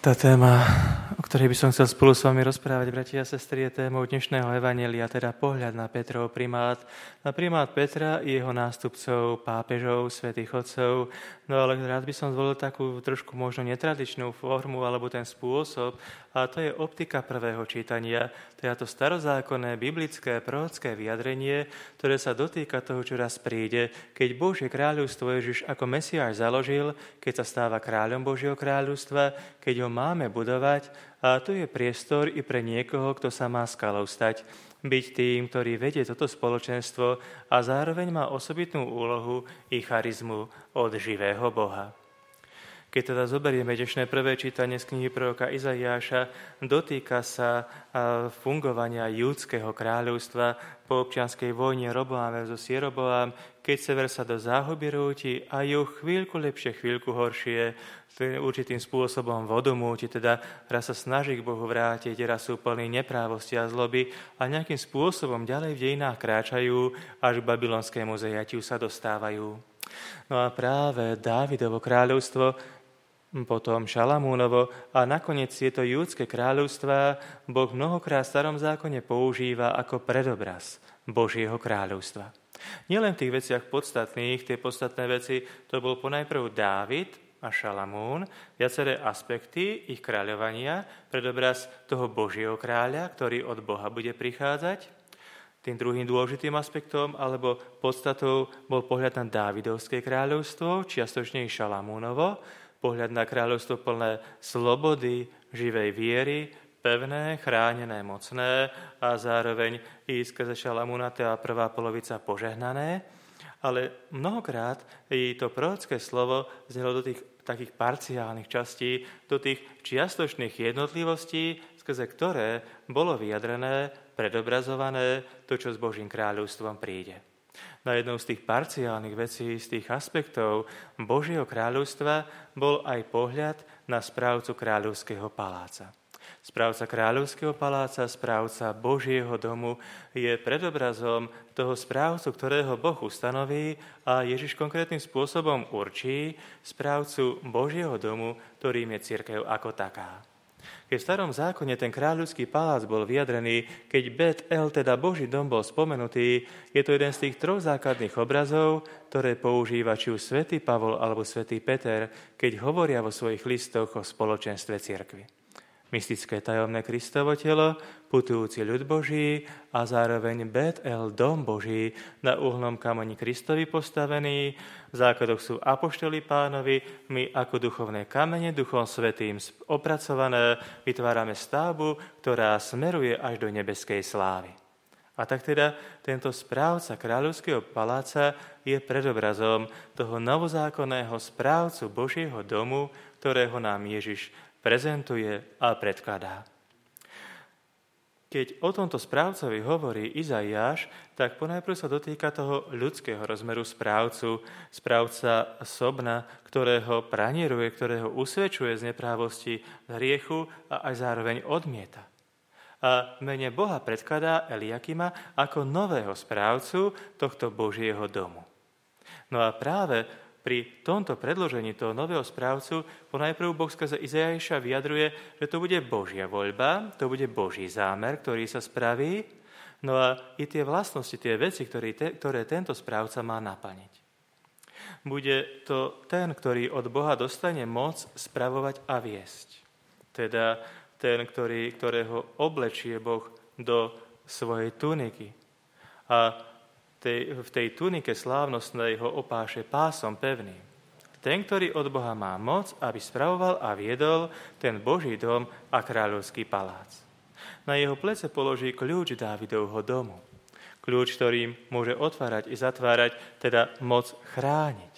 Tá téma, o ktorej by som chcel spolu s vami rozprávať, bratia a sestry, je témou dnešného evanjelia, teda pohľad na Petrov primát. Na primát Petra i jeho nástupcov, pápežov, svätých otcov. No ale rád by som zvolil takú trošku možno netradičnú formu alebo ten spôsob, a to je optika prvého čítania, teda to starozákonné, biblické, prorocké vyjadrenie, ktoré sa dotýka toho, čo raz príde, keď Božie kráľovstvo Ježiš ako Mesiáš založil, keď sa stáva kráľom Božieho kráľovstva, keď ho máme budovať, a tu je priestor i pre niekoho, kto sa má skalou stať, byť tým, ktorý vedie toto spoločenstvo a zároveň má osobitnú úlohu i charizmu od živého Boha. Keď teda zoberieme dnešné prvé čítanie z knihy proroka Izaiáša, dotýka sa fungovania júdskeho kráľovstva po občianskej vojne Roboám versus Jeroboám, keď sever sa do záhuby rúti a juh chvíľku lepšie, chvíľku horšie, určitým spôsobom vodomúti, teda raz sa snaží k Bohu vrátiť, raz sú plní neprávosti a zloby a nejakým spôsobom ďalej v dejinách kráčajú, až k babylonskému zajatiu sa dostávajú. No a práve Dávidovo kráľovstvo, potom Šalamúnovo a nakoniec tieto júdske kráľovstvá Boh mnohokrát v starom zákone používa ako predobraz Božieho kráľovstva. Nielen v tých veciach podstatných, tie podstatné veci, to bol ponajprv Dávid a Šalamún, viaceré aspekty ich kráľovania, predobraz toho Božieho kráľa, ktorý od Boha bude prichádzať. Tým druhým dôležitým aspektom alebo podstatou bol pohľad na Dávidovské kráľovstvo, čiastočne Šalamúnovo, pohľad na kráľovstvo plné slobody, živej viery, pevné, chránené, mocné a zároveň i skrze Šalamúna tá prvá polovica požehnané. Ale mnohokrát i to prorocké slovo znelo do tých takých parciálnych častí, do tých čiastočných jednotlivostí, skrze ktoré bolo vyjadrené, predobrazované to, čo s Božím kráľovstvom príde. Na jednou z tých parciálnych vecí, z tých aspektov Božieho kráľovstva bol aj pohľad na správcu kráľovského paláca. Správca kráľovského paláca, správca Božieho domu je predobrazom toho správcu, ktorého Boh ustanoví a Ježiš konkrétnym spôsobom určí správcu Božieho domu, ktorým je cirkev ako taká. Keď v starom zákone ten kráľovský palác bol vyjadrený, keď Bet-El, teda Boží dom, bol spomenutý, je to jeden z tých troch základných obrazov, ktoré používa či už svätý Pavol alebo svätý Peter, keď hovoria vo svojich listoch o spoločenstve cirkvi. Mystické tajomné Kristovo telo, putujúci ľud Boží a zároveň Bet-El, dom Boží, na uhlnom kameni Kristovi postavený. V základoch sú apoštoli Pánovi, my ako duchovné kamene, Duchom Svätým opracované, vytvárame stavbu, ktorá smeruje až do nebeskej slávy. A tak teda tento správca kráľovského paláca je predobrazom toho novozákonného správcu Božieho domu, ktorého nám Ježiš prezentuje a predkladá. Keď o tomto správcovi hovorí Izaiáš, tak ponajprv sa dotýka toho ľudského rozmeru správcu, správca Sobna, ktorého pranieruje, ktorého usvedčuje z neprávosti, z hriechu a aj zároveň odmieta. A v mene Boha predkladá Eliakima ako nového správcu tohto Božieho domu. No a práve pri tomto predložení toho nového správcu ponajprv Boh skrze Izaiáša vyjadruje, že to bude Božia voľba, to bude Boží zámer, ktorý sa spraví, no a i tie vlastnosti, tie veci, ktoré tento správca má naplniť. Bude to ten, ktorý od Boha dostane moc spravovať a viesť. Teda ten, ktorého oblečie Boh do svojej tuniky. A v tej tunike slávnostnej ho opáše pásom pevným. Ten, ktorý od Boha má moc, aby spravoval a viedol ten Boží dom a kráľovský palác. Na jeho plece položí kľúč Dávidovho domu. Kľúč, ktorým môže otvárať i zatvárať, teda moc chrániť.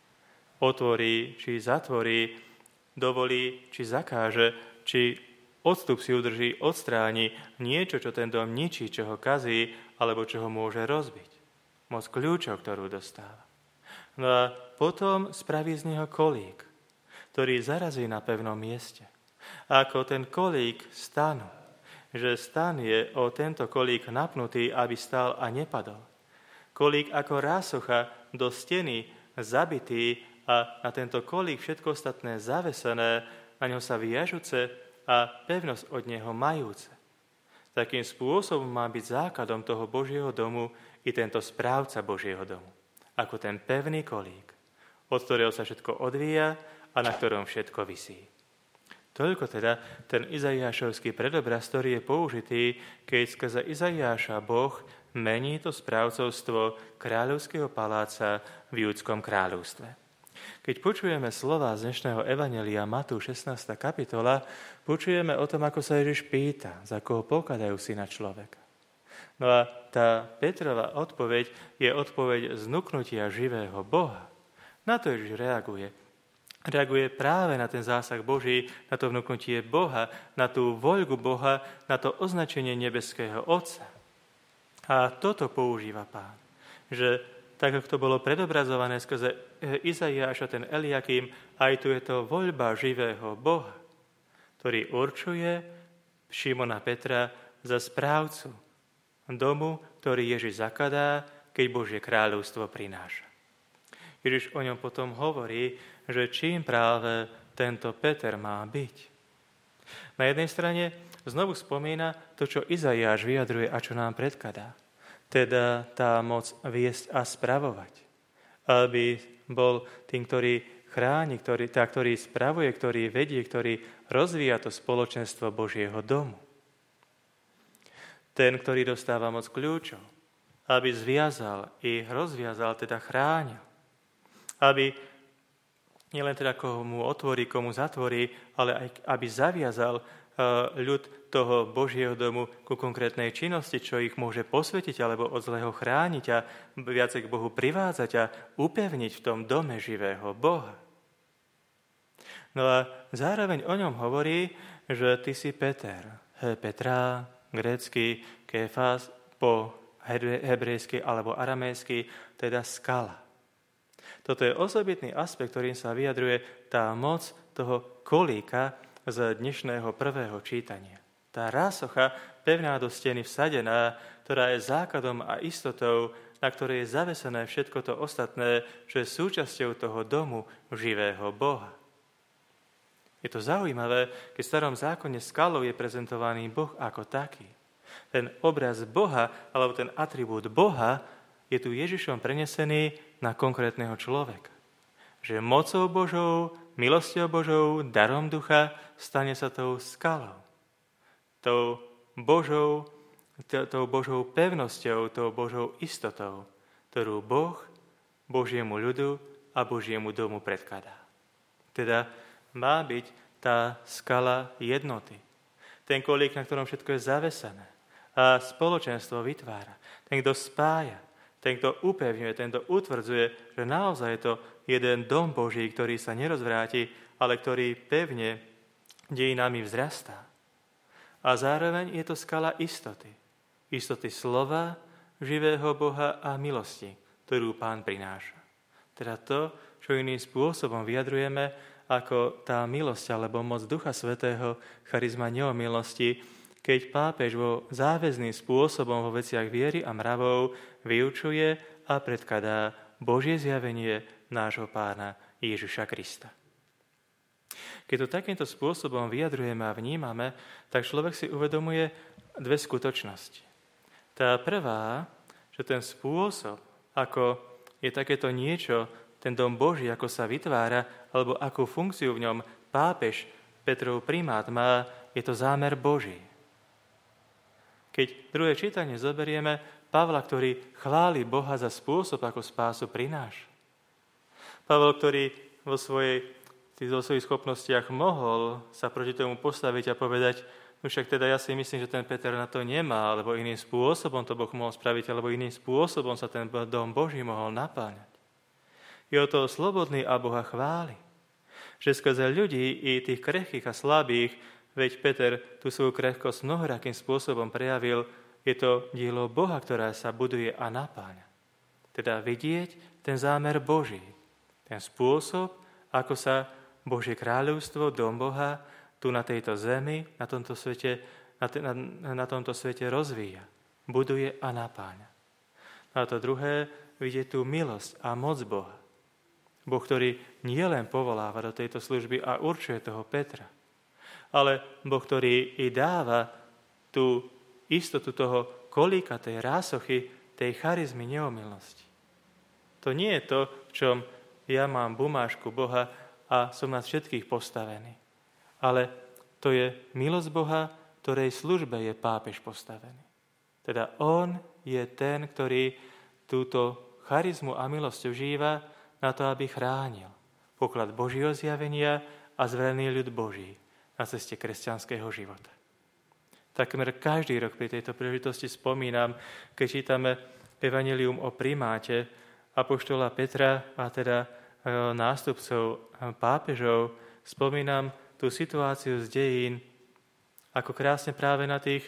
Otvorí, či zatvorí, dovolí, či zakáže, či odstup si udrží, odstráni niečo, čo ten dom ničí, čo ho kazí, alebo čo ho môže rozbiť. Moc kľúčov, ktorú dostáva. No a potom spraví z neho kolík, ktorý zarazí na pevnom mieste. A ako ten kolík stanu, že stan je o tento kolík napnutý, aby stál a nepadol. Kolík ako rásocha do steny zabitý a na tento kolík všetko ostatné zavesené, na ňo sa viažúce a pevnosť od neho majúce. Takým spôsobom má byť základom toho Božieho domu i tento správca Božieho domu, ako ten pevný kolík, od ktorého sa všetko odvíja a na ktorom všetko visí. Toľko teda ten Izaiášovský predobraz, ktorý je použitý, keď skrze Izaiáša Boh mení to správcovstvo kráľovského paláca v Júdskom kráľovstve. Keď počujeme slova z dnešného evanjelia Matúš 16. kapitola, počujeme o tom, ako sa Ježiš pýta, za koho pokladajú syna človeka. No a tá Petrova odpoveď je odpoveď znuknutia živého Boha. Na to Ježiš reaguje. Reaguje práve na ten zásah Boží, na to vnúknutie Boha, na tú voľbu Boha, na to označenie nebeského Otca. A toto používa Pán, že tak, ako to bolo predobrazované skrze Izaiáša, ten Eliakim, aj tu je to voľba živého Boha, ktorý určuje Šimona Petra za správcu domu, ktorý Ježiš zakladá, keď Božie kráľovstvo prináša. Ježiš o ňom potom hovorí, že čím práve tento Peter má byť. Na jednej strane znovu spomína to, čo Izaiáš vyjadruje a čo nám predkladá. Teda tá moc viesť a spravovať. Aby bol tým, ktorý chráni, ktorý spravuje, ktorý vedie, ktorý rozvíja to spoločenstvo Božieho domu. Ten, ktorý dostáva moc kľúčov, aby zviazal i rozviazal, teda chránil. Aby nielen teda komu otvorí, komu zatvorí, ale aj aby zaviazal ľud toho Božieho domu ku konkrétnej činnosti, čo ich môže posvetiť alebo od zlého chrániť a viacej k Bohu privádzať a upevniť v tom dome živého Boha. No a zároveň o ňom hovorí, že ty si Peter. Petra, grécky, Kéfas, po hebrejsky alebo aramejsky, teda skala. Toto je osobitný aspekt, ktorým sa vyjadruje tá moc toho kolíka z dnešného prvého čítania. Tá rásocha, pevná do steny vsadená, ktorá je základom a istotou, na ktorej je zavesené všetko to ostatné, čo je súčasťou toho domu živého Boha. Je to zaujímavé, keď v starom zákone skalou je prezentovaný Boh ako taký. Ten obraz Boha, alebo ten atribút Boha, je tu Ježišom prenesený na konkrétneho človeka. Že mocou Božou, milosťou Božou, darom ducha stane sa tou skalou. Tou Božou pevnosťou, tou Božou istotou, ktorú Boh Božiemu ľudu a Božiemu domu predkladá. Teda má byť tá skala jednoty. Ten kolík, na ktorom všetko je zavesené a spoločenstvo vytvára. Ten, kto spája, ten, kto upevňuje, ten, kto utvrdzuje, že naozaj je to jeden dom Boží, ktorý sa nerozvráti, ale ktorý pevne dejinami vzrastá. A zároveň je to skala istoty. Istoty slova, živého Boha a milosti, ktorú Pán prináša. Teda to, čo iným spôsobom vyjadrujeme ako tá milosť alebo moc Ducha Svätého, charizma neomilosti, keď pápež vo záväzným spôsobom vo veciach viery a mravov vyučuje a predkladá Božie zjavenie nášho Pána Ježiša Krista. Keď to takýmto spôsobom vyjadrujeme a vnímame, tak človek si uvedomuje dve skutočnosti. Tá prvá, že ten spôsob, ako je takéto niečo, ten dom Boží, ako sa vytvára, alebo akú funkciu v ňom pápež Petrov primát má, je to zámer Boží. Keď druhé čítanie zoberieme Pavla, ktorý chváli Boha za spôsob, ako spásu prináša. Pavel, ktorý vo svojich schopnostiach mohol sa proti tomu postaviť a povedať, no však teda ja si myslím, že ten Peter na to nemá, alebo iným spôsobom to Boh mohol spraviť, alebo iným spôsobom sa ten dom Boží mohol napáňať. Je o to slobodný a Boha chváli. Že skrze ľudí i tých krehkých a slabých, veď Peter tú svoju krehkosť mnohorakým spôsobom prejavil, je to dielo Boha, ktorá sa buduje a napáňa. Teda vidieť ten zámer Boží, ten spôsob, ako sa Božie kráľovstvo, dom Boha, tu na tejto zemi, na tomto svete rozvíja, buduje a napáňa. A to druhé, vidieť tú milosť a moc Boha. Boh, ktorý nielen povoláva do tejto služby a určuje toho Petra, ale Boh, ktorý i dáva tú istotu toho kolíka, tej rásochy, tej charizmy neomylnosti. To nie je to, v čom ja mám bumášku Boha a som nás všetkých postavený. Ale to je milosť Boha, ktorej službe je pápež postavený. Teda on je ten, ktorý túto charizmu a milosť užíva na to, aby chránil poklad Božieho zjavenia a zverený ľud Boží na ceste kresťanského života. Takmer každý rok pri tejto príležitosti spomínam, keď čítame evanjelium o primáte apoštola Petra a teda nástupcov pápežov, spomínam tú situáciu z dejín, ako krásne práve na tých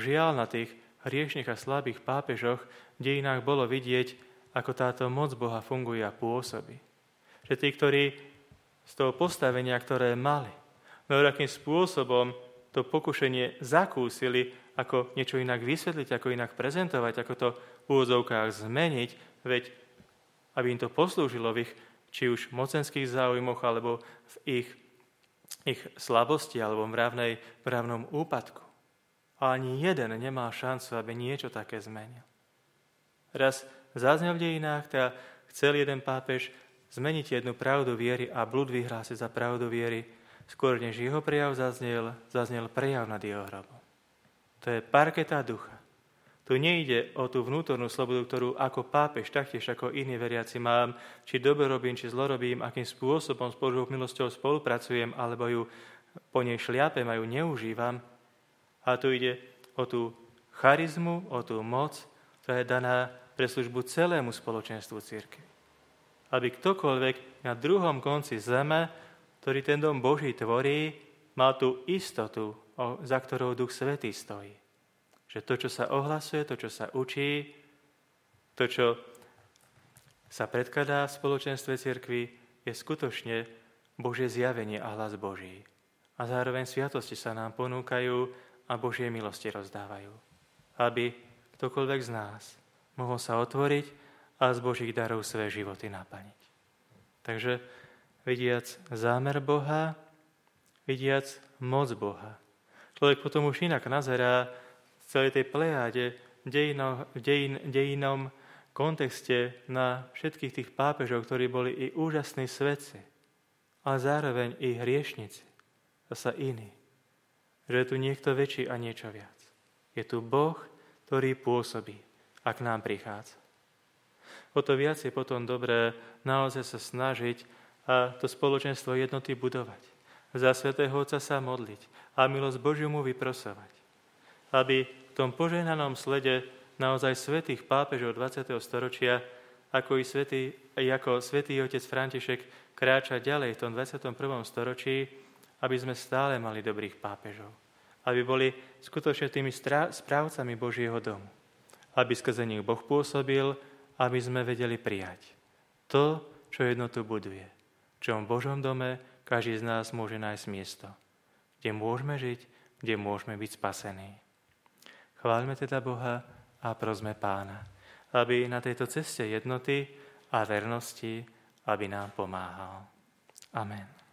hriešnych a slabých pápežoch v dejinách bolo vidieť, ako táto moc Boha funguje a pôsobí. Že tí, ktorí z toho postavenia, ktoré mali, akým spôsobom to pokušenie zakúsili, ako niečo inak vysvetliť, ako inak prezentovať, ako to v úvodzovkách zmeniť, veď aby im to poslúžilo v ich či už mocenských záujmoch, alebo v ich slabosti, alebo v mravnom úpadku. A ani jeden nemá šancu, aby niečo také zmenil. Raz zaznel v dejinách, teda chcel jeden pápež zmeniť jednu pravdu viery a blud vyhlásiť za pravdu viery, skôr než jeho prejav zaznel prejav nad jeho hrobom. To je parketa ducha. Tu nejde o tú vnútornú slobodu, ktorú ako pápež, taktiež ako iní veriaci mám, či dobre robím, či zlo robím, akým spôsobom s Božou milosťou spolupracujem, alebo ju po nej šliapem a ju neužívam. A tu ide o tú charizmu, o tú moc, ktorá je daná pre službu celému spoločenstvu cirkvi. Aby ktokoľvek na druhom konci zeme, ktorý ten dom Boží tvorí, mal tú istotu, za ktorou Duch Svätý stojí. Že to, čo sa ohlasuje, to, čo sa učí, to, čo sa predkladá v spoločenstve cirkvi, je skutočne Božie zjavenie a hlas Boží. A zároveň sviatosti sa nám ponúkajú a Božie milosti rozdávajú. Aby ktokoľvek z nás mohol sa otvoriť a z Božích darov svoje životy naplniť. Takže vidiac zámer Boha, vidiac moc Boha, človek potom už inak nazerá v celej tej plejáde dejinom kontexte na všetkých tých pápežov, ktorí boli i úžasní svetci, ale zároveň i hriešnici, zasa iní. Že je tu niekto väčší a niečo viac. Je tu Boh, ktorý pôsobí, ak nám prichádza. O to viac je potom dobré naozaj sa snažiť a to spoločenstvo jednoty budovať. Za Svätého Otca sa modliť a milosť Božiu mu vyprosovať. Aby v tom požehnanom slede naozaj svätých pápežov 20. storočia, ako svätý otec František kráča ďalej v tom 21. storočí, aby sme stále mali dobrých pápežov. Aby boli skutočne tými správcami Božieho domu. Aby skrze nich Boh pôsobil, aby sme vedeli prijať to, čo jednotu buduje. V čom v Božom dome každý z nás môže nájsť miesto, kde môžeme žiť, kde môžeme byť spasení. Chváľme teda Boha a prosme Pána, aby na tejto ceste jednoty a vernosti, aby nám pomáhal. Amen.